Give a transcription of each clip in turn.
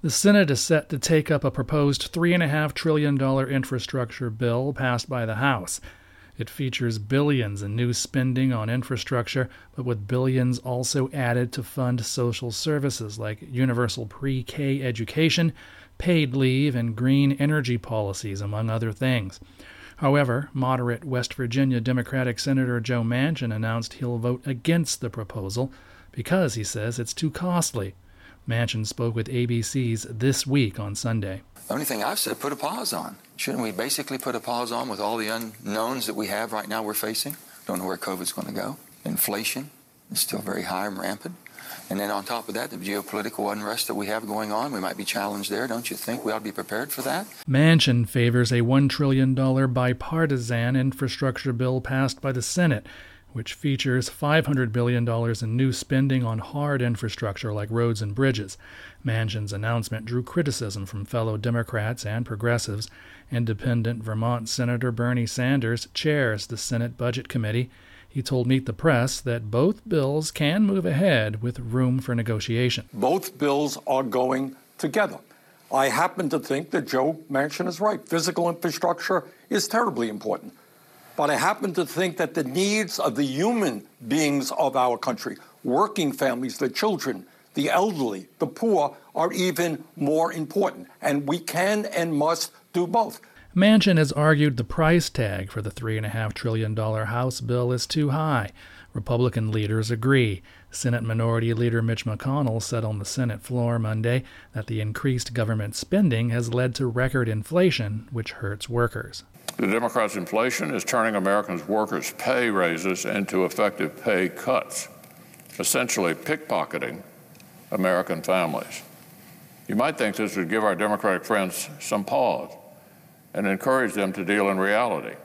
The Senate is set to take up a proposed $3.5 trillion infrastructure bill passed by the House. It features billions in new spending on infrastructure, but with billions also added to fund social services like universal pre-K education, paid leave, and green energy policies, among other things. However, moderate West Virginia Democratic Senator Joe Manchin announced he'll vote against the proposal because, he says, it's too costly. Manchin spoke with ABC's This Week on Sunday. The only thing I've said, put a pause on. Shouldn't we basically put a pause on with all the unknowns that we have right now we're facing? Don't know where COVID's going to go. Inflation is still very high and rampant. And then on top of that, the geopolitical unrest that we have going on, we might be challenged there. Don't you think we ought to be prepared for that? Manchin favors a $1 trillion bipartisan infrastructure bill passed by the Senate, which features $500 billion in new spending on hard infrastructure like roads and bridges. Manchin's announcement drew criticism from fellow Democrats and progressives. Independent Vermont Senator Bernie Sanders chairs the Senate Budget Committee. He told Meet the Press that both bills can move ahead with room for negotiation. Both bills are going together. I happen to think that Joe Manchin is right. Physical infrastructure is terribly important. But I happen to think that the needs of the human beings of our country, working families, the children, the elderly, the poor, are even more important. And we can and must do both. Manchin has argued the price tag for the $3.5 trillion House bill is too high. Republican leaders agree. Senate Minority Leader Mitch McConnell said on the Senate floor Monday that the increased government spending has led to record inflation, which hurts workers. The Democrats' inflation is turning Americans' workers' pay raises into effective pay cuts, essentially pickpocketing American families. You might think this would give our Democratic friends some pause and encourage them to deal in reality.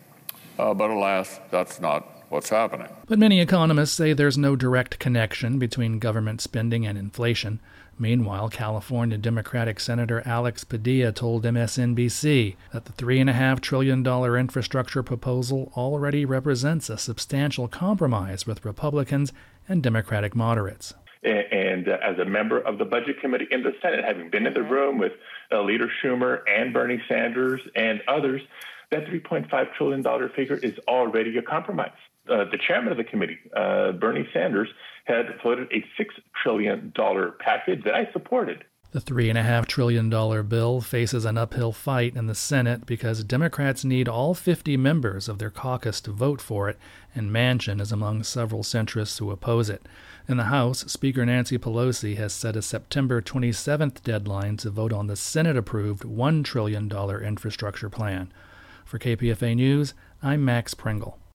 But alas, that's not what's happening. But many economists say there's no direct connection between government spending and inflation. Meanwhile, California Democratic Senator Alex Padilla told MSNBC that the $3.5 trillion infrastructure proposal already represents a substantial compromise with Republicans and Democratic moderates. And as a member of the Budget Committee in the Senate, having been in the room with Leader Schumer and Bernie Sanders and others, that $3.5 trillion figure is already a compromise. The chairman of the committee, Bernie Sanders, had floated a $6 trillion package that I supported. The $3.5 trillion bill faces an uphill fight in the Senate because Democrats need all 50 members of their caucus to vote for it, and Manchin is among several centrists who oppose it. In the House, Speaker Nancy Pelosi has set a September 27th deadline to vote on the Senate-approved $1 trillion infrastructure plan. For KPFA News, I'm Max Pringle.